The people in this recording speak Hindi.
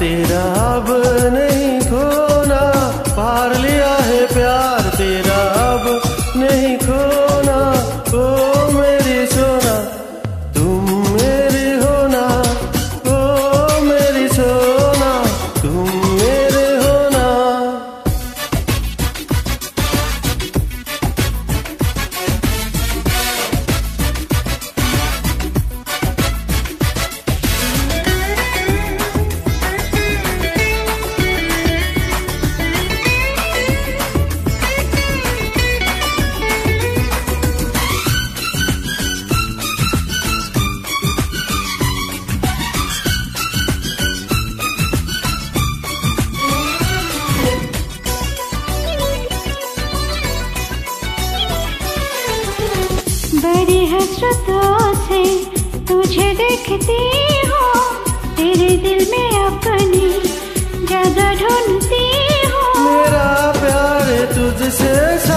तेरा अब नहीं खोना, पार लिया है प्यार तेरा अब नहीं खोना। ओ मेरी सोना तुम मेरी होना, ओ मेरी सोना तुम मेरे होना। बड़ी हसरतों से तुझे देखती हूँ, तेरे दिल में अपनी जगह ढूंढती हूँ। मेरा प्यार तुझसे